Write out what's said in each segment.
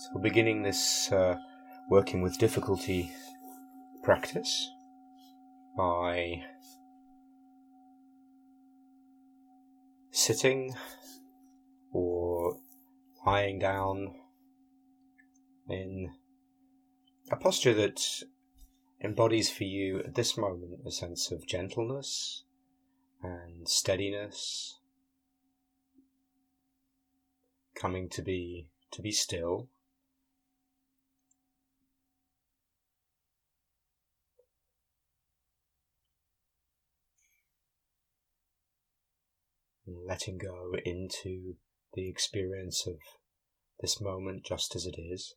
So beginning this working with difficulty practice by sitting or lying down in a posture that embodies for you at this moment a sense of gentleness and steadiness, coming to be still. Letting go into the experience of this moment just as it is.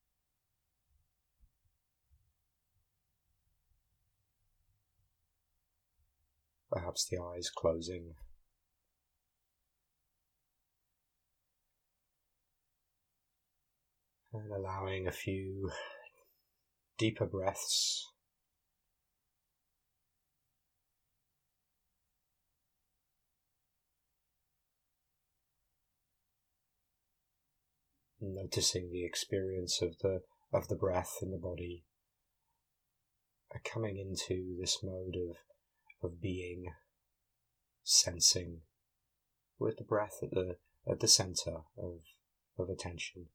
Perhaps the eyes closing. And allowing a few deeper breaths. Noticing the experience of the breath in the body, coming into this mode of being, sensing, with the breath at the center of attention.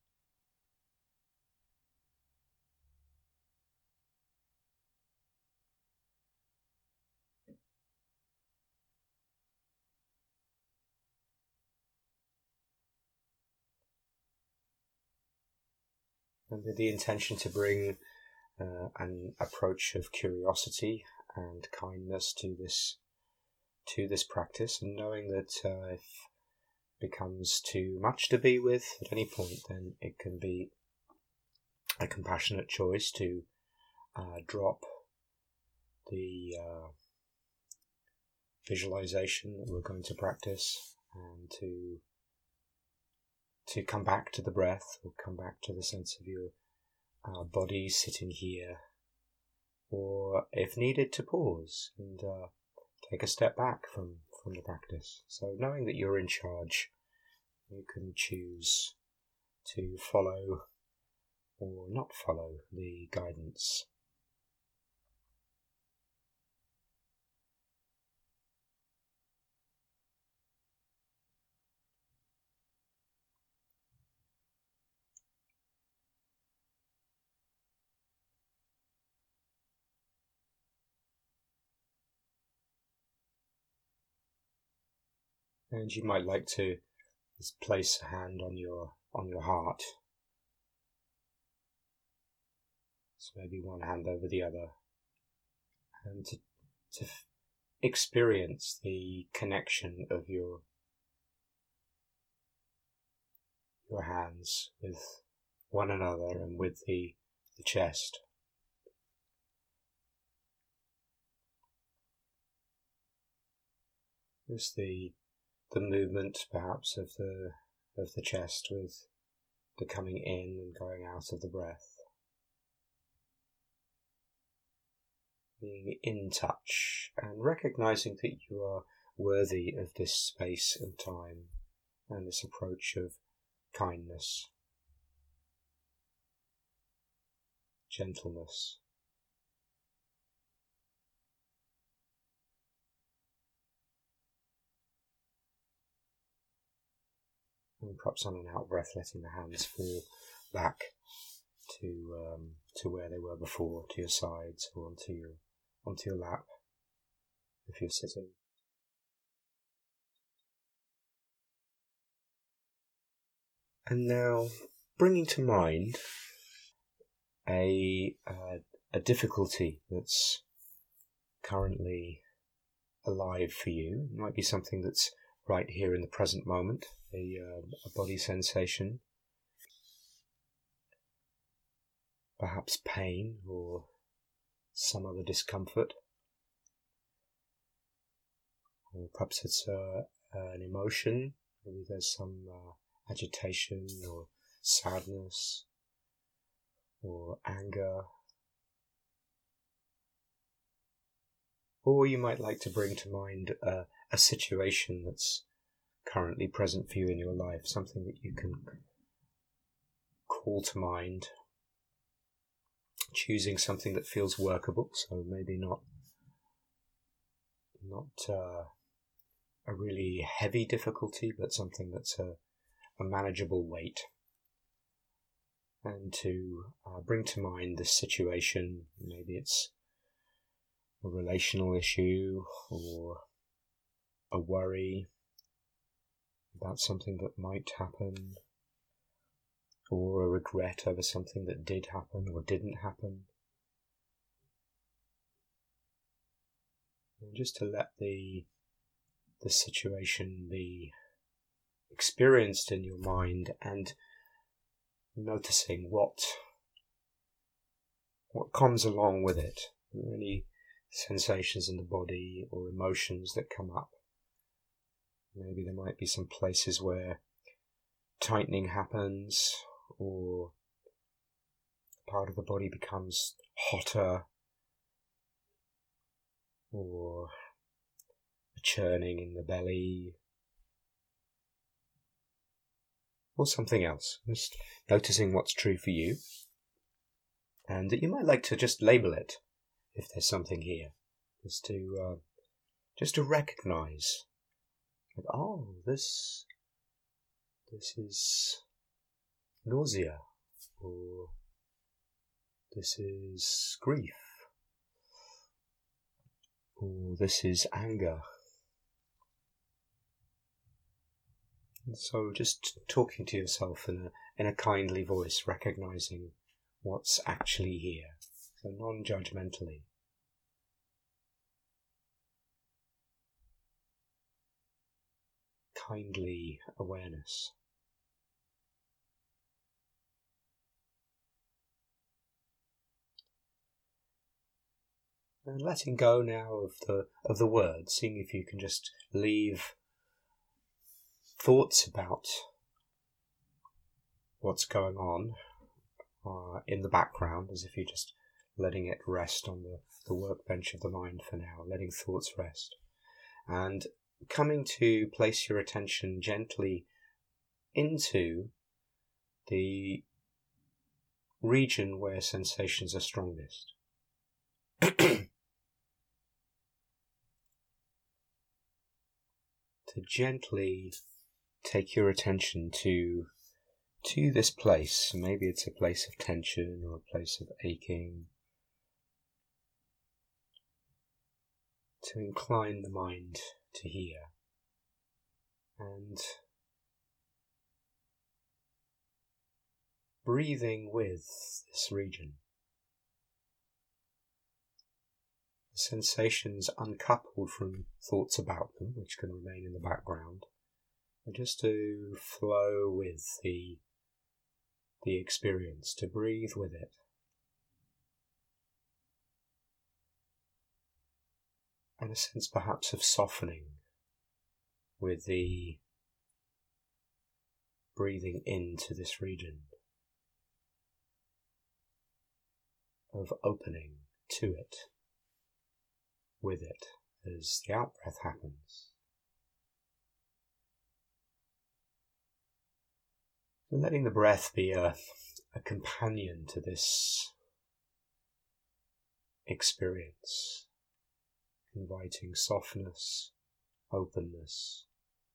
And with the intention to bring an approach of curiosity and kindness to this practice, and knowing that if it becomes too much to be with at any point, then it can be a compassionate choice to drop the visualization that we're going to practice and to come back to the breath, or come back to the sense of your body sitting here, or if needed to pause and take a step back from the practice. So knowing that you're in charge, you can choose to follow or not follow the guidance. And you might like to just place a hand on your heart. So maybe one hand over the other, and to experience the connection of your hands with one another and with the chest. Just the movement perhaps of the chest with the coming in and going out of the breath. Being in touch and recognizing that you are worthy of this space and time and this approach of kindness, gentleness. And perhaps on an out breath, letting the hands fall back to where they were before, to your sides or onto your lap, if you're sitting. And now, bringing to mind a difficulty that's currently alive for you. It might be something that's right here in the present moment, a body sensation, perhaps pain or some other discomfort, or perhaps it's an emotion. Maybe there's some agitation or sadness or anger. Or you might like to bring to mind a situation that's currently present for you in your life, something that you can call to mind, choosing something that feels workable, so maybe not a really heavy difficulty, but something that's a manageable weight. And to bring to mind this situation, maybe it's a relational issue or a worry about something that might happen, or a regret over something that did happen or didn't happen. And just to let the situation be experienced in your mind, and noticing what comes along with it. Are there any sensations in the body or emotions that come up? Maybe there might be some places where tightening happens, or part of the body becomes hotter, or a churning in the belly, or something else. Just noticing what's true for you. And you might like to just label it if there's something here, just to recognize, like, oh, this is nausea, or this is grief, or this is anger. And so just talking to yourself in a kindly voice, recognizing what's actually here, so non-judgmentally. Kindly awareness. And letting go now of the words, seeing if you can just leave thoughts about what's going on in the background, as if you're just letting it rest on the workbench of the mind for now, letting thoughts rest. And coming to place your attention gently into the region where sensations are strongest. To gently take your attention to this place. Maybe it's a place of tension or a place of aching. To incline the mind to here. And breathing with this region. The sensations uncoupled from thoughts about them, which can remain in the background, are just to flow with the experience, to breathe with it. And a sense perhaps of softening with the breathing into this region, of opening to it, with it, as the out-breath happens. And letting the breath be a companion to this experience, inviting softness, openness.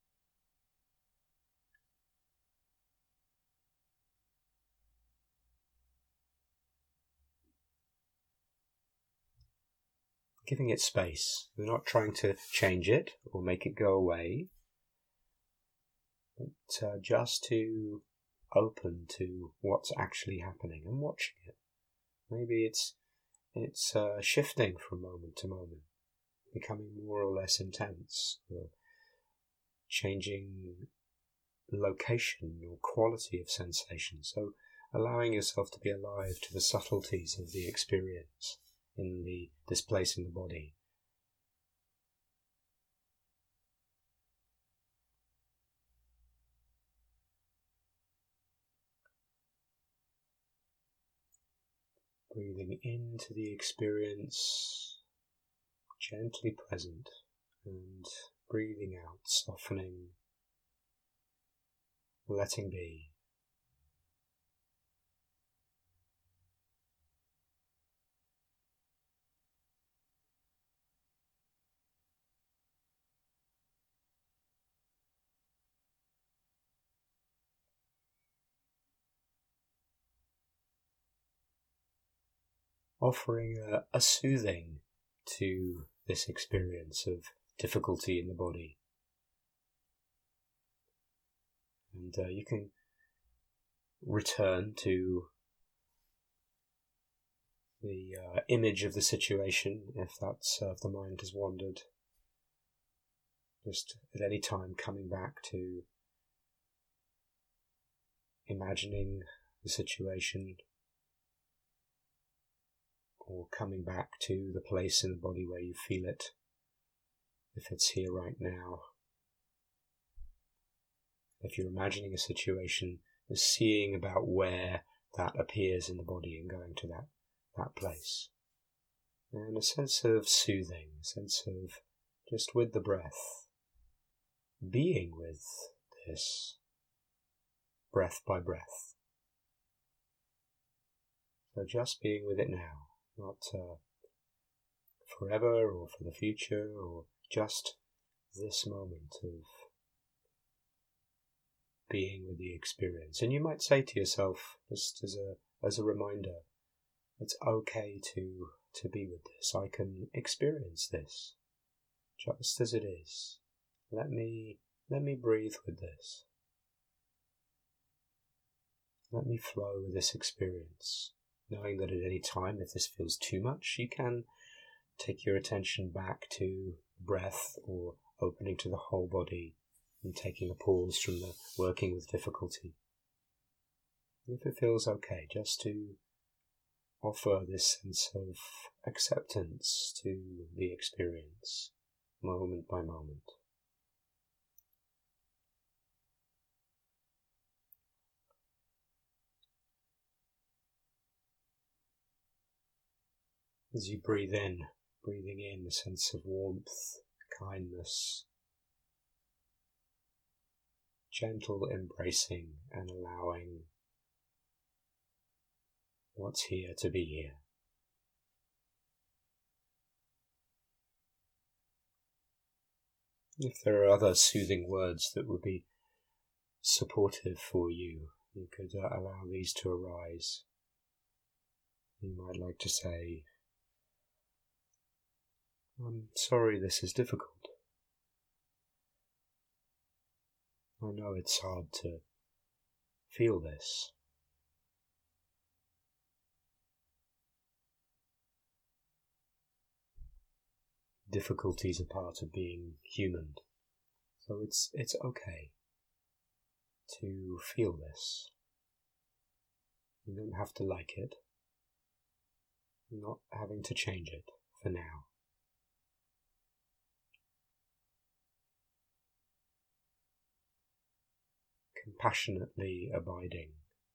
Giving it space. We're not trying to change it or make it go away, but just to open to what's actually happening and watching it. Maybe it's shifting from moment to moment, becoming more or less intense, or changing location or quality of sensation. So allowing yourself to be alive to the subtleties of the experience in this place in the body. Breathing into the experience, gently present, and breathing out, softening, letting be. offering a soothing to this experience of difficulty in the body. And you can return to the image of the situation if the mind has wandered. Just at any time coming back to imagining the situation, or coming back to the place in the body where you feel it, if it's here right now. If you're imagining a situation, is seeing about where that appears in the body and going to that place. And a sense of soothing, a sense of just with the breath, being with this, breath by breath. So just being with it now, not forever or for the future, or just this moment of being with the experience. And you might say to yourself, just as a reminder, it's okay to be with this. I can experience this just as it is. Let me breathe with this. Let me flow with this experience, knowing that at any time, if this feels too much, you can take your attention back to breath or opening to the whole body and taking a pause from the working with difficulty. If it feels okay, just to offer this sense of acceptance to the experience, moment by moment. As you breathe in, breathing in a sense of warmth, kindness, gentle embracing and allowing what's here to be here. If there are other soothing words that would be supportive for you, you could allow these to arise. You might like to say, "I'm sorry this is difficult. I know it's hard to feel this. Difficulties are part of being human, so it's okay to feel this. You don't have to like it. You're not having to change it for now." Compassionately abiding.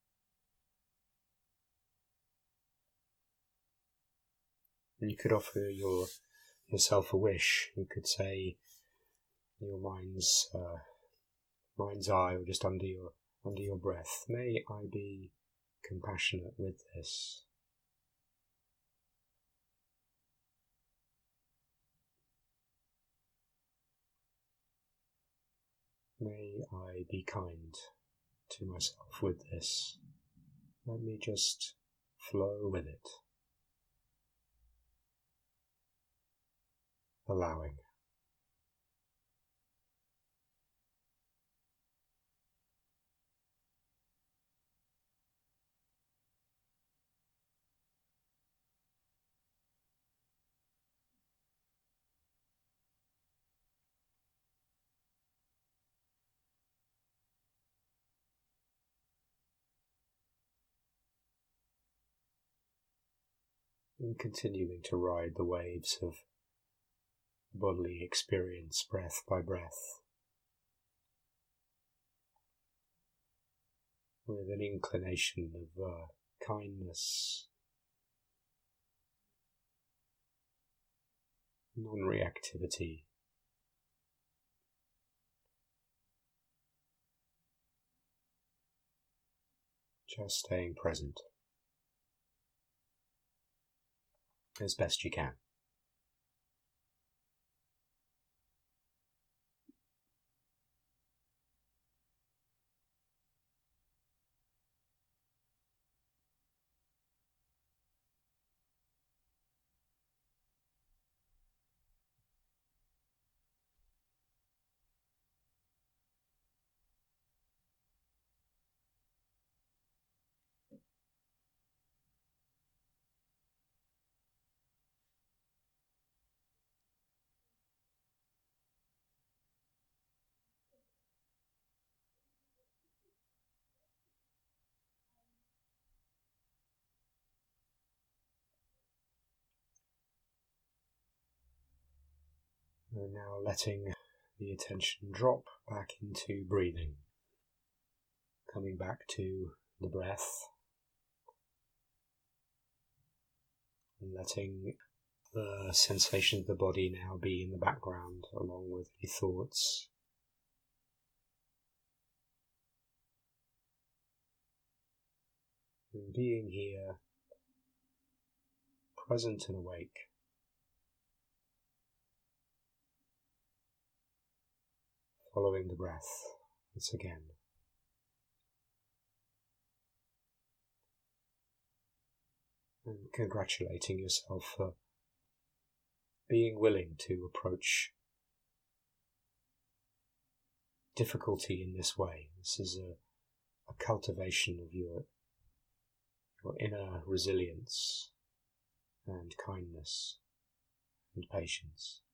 And you could offer yourself a wish. You could say in your mind's eye, or just under your breath, "May I be compassionate with this. May I be kind to myself with this. Let me just flow with it." Allowing. And continuing to ride the waves of bodily experience, breath by breath, with an inclination of kindness, non-reactivity, just staying present as best you can. And now letting the attention drop back into breathing. Coming back to the breath. And letting the sensation of the body now be in the background along with the thoughts. And being here, present and awake. Following the breath once again. And congratulating yourself for being willing to approach difficulty in this way. This is a cultivation of your inner resilience and kindness and patience.